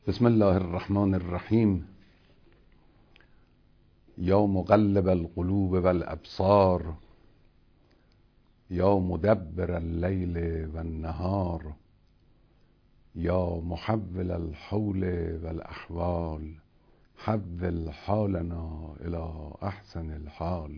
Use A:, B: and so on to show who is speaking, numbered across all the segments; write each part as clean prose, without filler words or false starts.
A: بسم الله الرحمن الرحیم. یا مقلب القلوب والابصار، یا مدبر اللیل والنهار، یا محول الحول والاحوال، حول حالنا الى احسن الحال.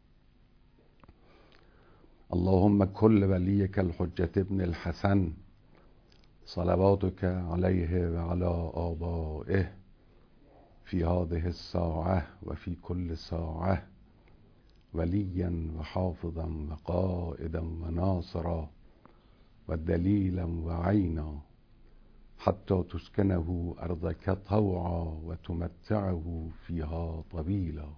A: اللهم كل وليك الحجة ابن الحسن صلواتك عليه وعلى آبائه في هذه الساعة وفي كل ساعة وليا وحافظا وقائدا وناصرا ودليلا وعينا حتى تسكنه أرضك طوعا وتمتعه فيها طويلا.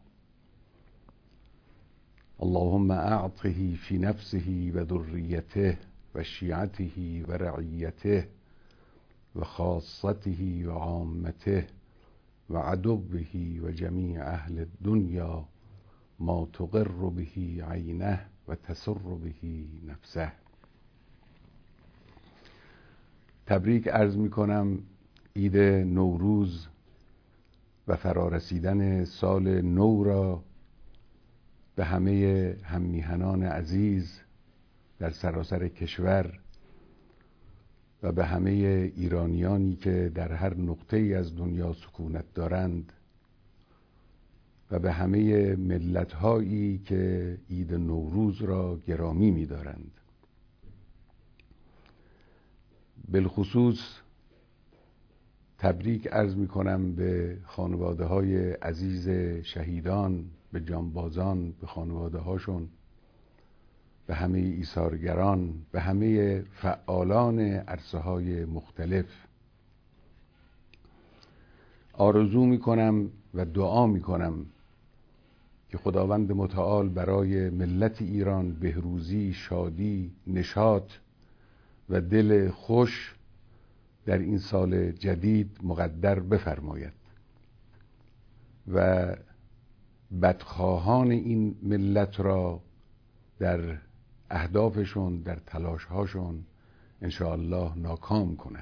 A: اللهم أعطه في نفسه وذريته وشيعته ورعيته وخاصته وعامته وعدوه وجميع أهل الدنيا ما تقر به عينه وتسر به نفسه. تبریک عرض می کنم عید نوروز و فرارسیدن سال نو را به همه هممیهنان عزیز در سراسر کشور و به همه ایرانیانی که در هر نقطه‌ای از دنیا سکونت دارند و به همه ملت‌هایی که عید نوروز را گرامی می‌دارند. بالخصوص تبریک عرض می‌کنم به خانواده‌های عزیز شهیدان، به جانبازان، به خانواده‌هاشون، به همه ایثارگران، به همه فعالان عرصه‌های مختلف. آرزو می‌کنم و دعا می‌کنم که خداوند متعال برای ملت ایران بهروزی، شادی، نشاط و دل خوش در این سال جدید مقدر بفرماید و بدخواهان این ملت را در اهدافشون، در تلاشهاشون انشاءالله ناکام کند.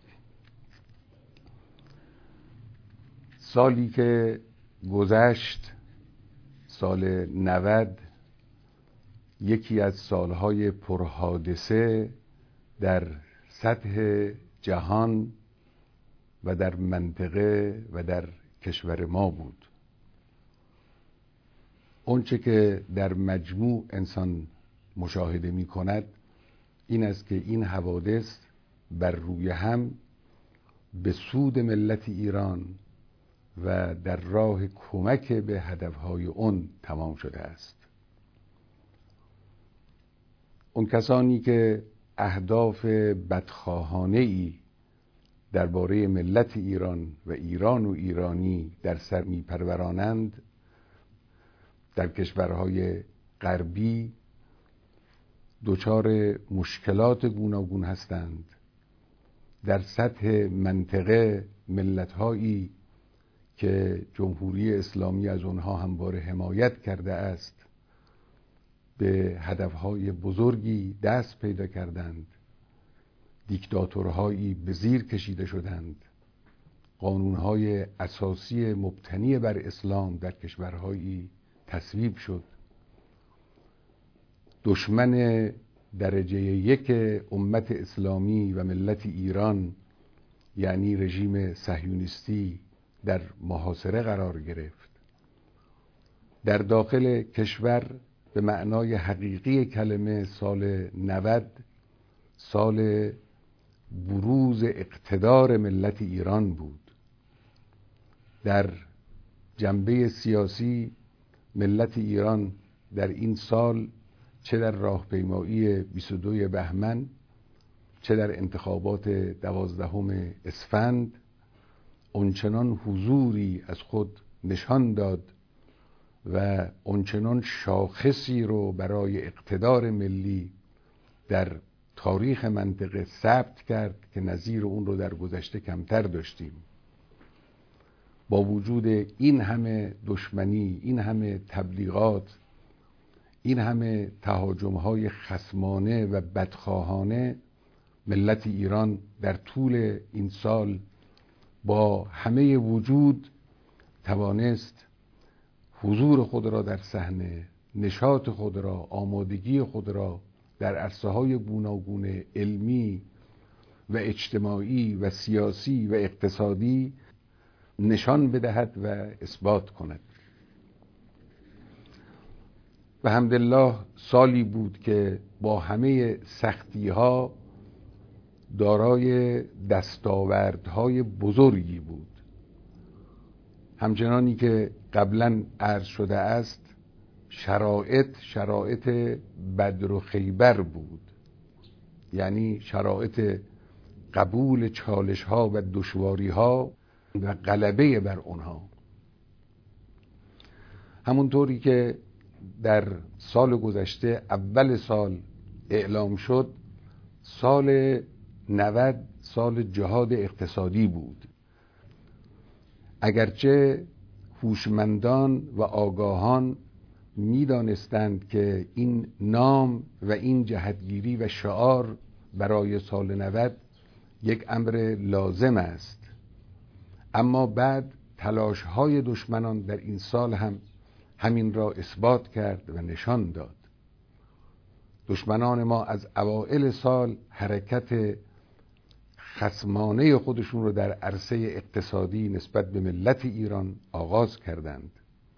A: سالی که گذشت، سال 90، یکی از سالهای پرحادثه در سطح جهان و در منطقه و در کشور ما بود. اونچه که در مجموع انسان مشاهده می کند این است که این حوادث بر روی هم به سود ملت ایران و در راه کمک به هدفهای اون تمام شده است. اون کسانی که اهداف بدخواهانه‌ای درباره ملت ایران و ایران و ایرانی در سر می‌پرورانند در کشورهای غربی دچار مشکلات گوناگون هستند. در سطح منطقه ملت‌هایی که جمهوری اسلامی از آنها همواره حمایت کرده است به هدفهای بزرگی دست پیدا کردند. دیکتاتورهایی به زیر کشیده شدند. قانونهای اساسی مبتنی بر اسلام در کشورهایی تصویب شد. دشمن درجه یک امت اسلامی و ملت ایران یعنی رژیم صهیونیستی در محاصره قرار گرفت. در داخل کشور به معنای حقیقی کلمه سال 90 سال بروز اقتدار ملت ایران بود. در جنبه سیاسی ملت ایران در این سال چه در راهپیمایی 22 بهمن، چه در انتخابات 12 اسفند اونچنان حضوری از خود نشان داد و اونچنان شاخصی رو برای اقتدار ملی در تاریخ منطقه ثبت کرد که نظیر اون رو در گذشته کمتر داشتیم. با وجود این همه دشمنی، این همه تبلیغات، این همه تهاجم‌های خصمانه و بدخواهانه، ملت ایران در طول این سال با همه وجود توانست حضور خود را در صحنه، نشاط خود را، آمادگی خود را در عرصه‌های گوناگون علمی و اجتماعی و سیاسی و اقتصادی نشان بدهد و اثبات کند. و الحمدلله سالی بود که با همه سختی‌ها دارای دستاوردهای بزرگی بود. همچنانی که قبلا عرض شده است، شرایط بدر و خیبر بود، یعنی شرایط قبول چالش‌ها و دشواری‌ها و غلبه بر آنها. همونطوری که در سال گذشته اول سال اعلام شد، سال 90 سال جهاد اقتصادی بود. اگرچه هوشمندان و آگاهان می‌دانستند که این نام و این جهتگیری و شعار برای سال 90 یک امر لازم است، اما بعد تلاش‌های دشمنان در این سال هم همین را اثبات کرد و نشان داد. دشمنان ما از اوائل سال حرکت خصمانه خودشون رو در عرصه اقتصادی نسبت به ملت ایران آغاز کردند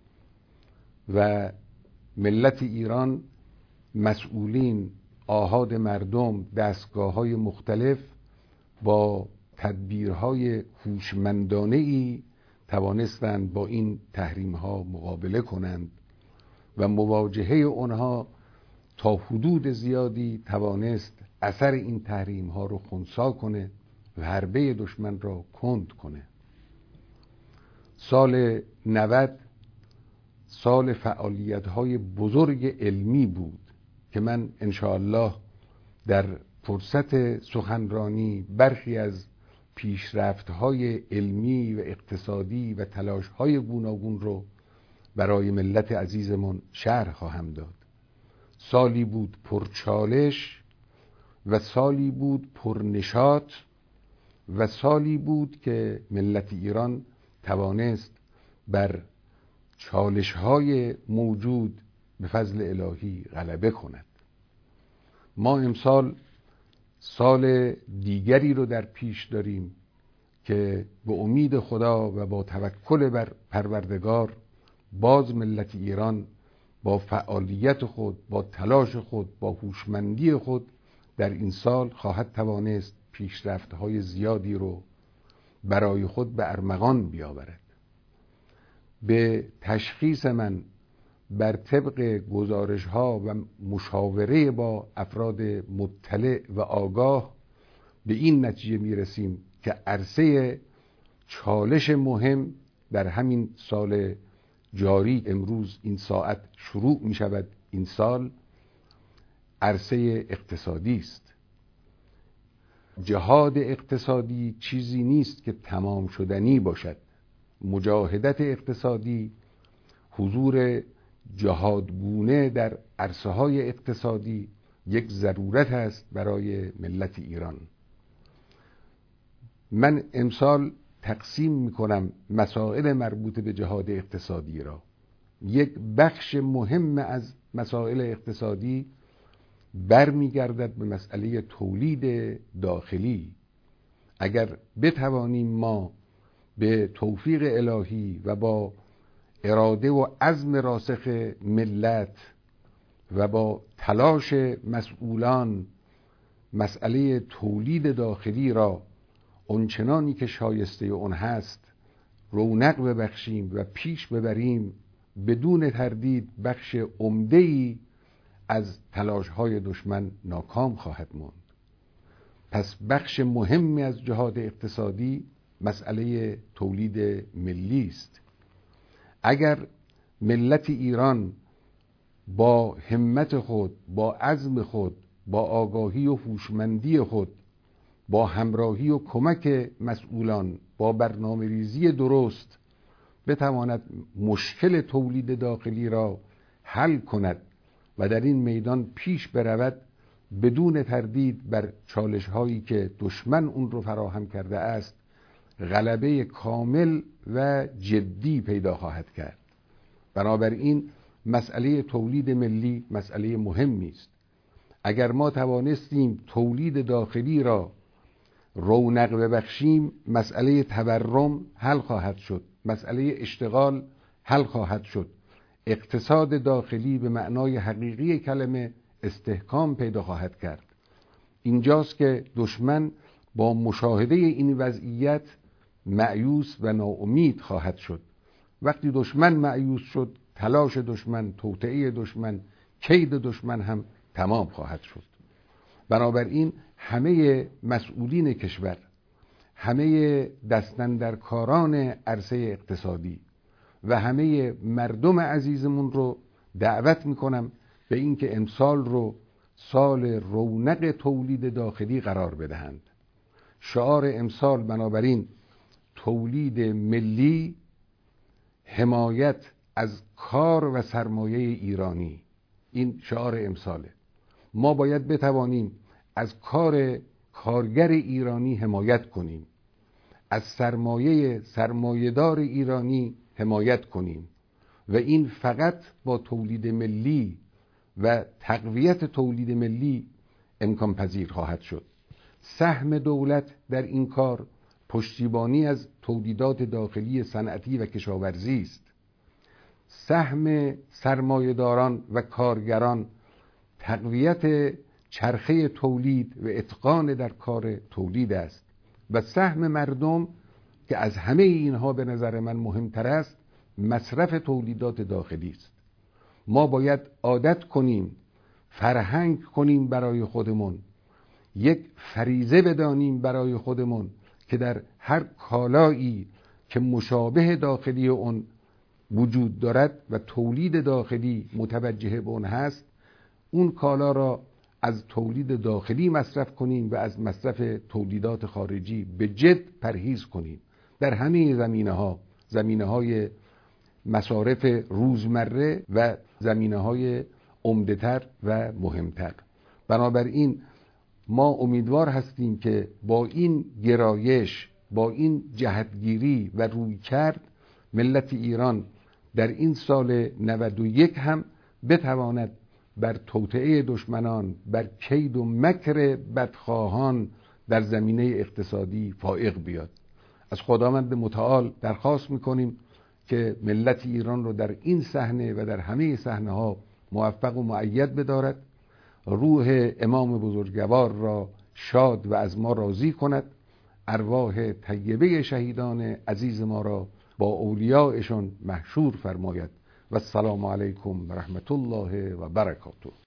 A: و ملت ایران، مسئولین، آحاد مردم، دستگاه‌های مختلف با تدبیرهای هوشمندانه‌ای توانستند با این تحریم‌ها مقابله کنند و مواجهه آنها تا حدود زیادی توانست اثر این تحریم‌ها رو خنثی کنه و حربه دشمن را کند کنه. سال 90 سال فعالیت‌های بزرگ علمی بود که من انشاءالله در فرصت سخنرانی برخی از پیشرفت‌های علمی و اقتصادی و تلاش‌های گوناگون رو برای ملت عزیزمون شرح خواهم داد. سالی بود پرچالش و سالی بود پرنشاط و سالی بود که ملت ایران توانست بر چالش‌های موجود به فضل الهی غلبه کند. ما امسال سال دیگری رو در پیش داریم که به امید خدا و با توکل بر پروردگار باز ملت ایران با فعالیت خود، با تلاش خود، با هوشمندی خود در این سال خواهد توانست پیشرفت‌های زیادی رو برای خود به ارمغان بیاورد. به تشخیص من بر طبق گزارش‌ها و مشاوره با افراد مطلع و آگاه به این نتیجه می‌رسیم که عرصه چالش مهم در همین سال جاری، امروز این ساعت شروع می‌شود، این سال عرصه اقتصادی است. جهاد اقتصادی چیزی نیست که تمام شدنی باشد. مجاهدت اقتصادی، حضور جهادگونه در عرصه‌های اقتصادی یک ضرورت است برای ملت ایران. من امسال تقسیم می‌کنم مسائل مربوط به جهاد اقتصادی را. یک بخش مهم از مسائل اقتصادی برمیگردد به مسئله تولید داخلی. اگر بتوانیم ما به توفیق الهی و با اراده و عزم راسخ ملت و با تلاش مسئولان مسئله تولید داخلی را اونچنانی که شایسته اون هست رونق ببخشیم و پیش ببریم، بدون تردید بخش عمده‌ای از تلاش‌های دشمن ناکام خواهد ماند. پس بخش مهمی از جهاد اقتصادی مسئله تولید ملی است. اگر ملت ایران با همت خود، با عزم خود، با آگاهی و هوشمندی خود، با همراهی و کمک مسئولان، با برنامه‌ریزی درست بتواند مشکل تولید داخلی را حل کند و در این میدان پیش برود، بدون تردید بر چالش‌هایی که دشمن اون رو فراهم کرده است غلبه کامل و جدی پیدا خواهد کرد. بنابراین مسئله تولید ملی مسئله مهمی است. اگر ما توانستیم تولید داخلی را رونق ببخشیم، مسئله تورم حل خواهد شد، مسئله اشتغال حل خواهد شد، اقتصاد داخلی به معنای حقیقی کلمه استحکام پیدا خواهد کرد. اینجاست که دشمن با مشاهده این وضعیت مأیوس و ناامید خواهد شد. وقتی دشمن مأیوس شد، تلاش دشمن، توطئه دشمن، کید دشمن هم تمام خواهد شد. بنابراین همه مسئولین کشور، همه دستاندرکاران عرصه اقتصادی و همه مردم عزیزمون رو دعوت میکنم به اینکه امسال رو سال رونق تولید داخلی قرار بدهند. شعار امسال بنابراین تولید ملی، حمایت از کار و سرمایه ایرانی، این شعار امساله. ما باید بتوانیم از کار کارگر ایرانی حمایت کنیم، از سرمایه‌دار ایرانی حمایت کنیم و این فقط با تولید ملی و تقویت تولید ملی امکان پذیر خواهد شد. سهم دولت در این کار پشتیبانی از تولیدات داخلی صنعتی و کشاورزی است. سهم سرمایه‌داران و کارگران تقویت چرخه تولید و اتقان در کار تولید است و سهم مردم که از همه اینها به نظر من مهمتر است مصرف تولیدات داخلی است. ما باید عادت کنیم، فرهنگ کنیم برای خودمون، یک فریضه بدانیم برای خودمون که در هر کالایی که مشابه داخلی اون وجود دارد و تولید داخلی متوجه به اون هست، اون کالا را از تولید داخلی مصرف کنیم و از مصرف تولیدات خارجی به جد پرهیز کنیم در همه زمینه‌های مصارف روزمره و زمینه‌های عمده‌تر و مهمتر. بنابراین ما امیدوار هستیم که با این گرایش، با این جهتگیری و رویکرد ملت ایران در این سال 91 هم بتواند بر توطئه دشمنان، بر کید و مکر بدخواهان در زمینه اقتصادی فائق بیاد. از خداوند متعال درخواست میکنیم که ملت ایران رو در این صحنه و در همه صحنه‌ها موفق و مؤید بدارد، روح امام بزرگوار را شاد و از ما راضی کند، ارواح طیبه شهیدان عزیز ما را با اولیاءشان محشور فرماید. و السلام علیکم و رحمت الله و برکاته.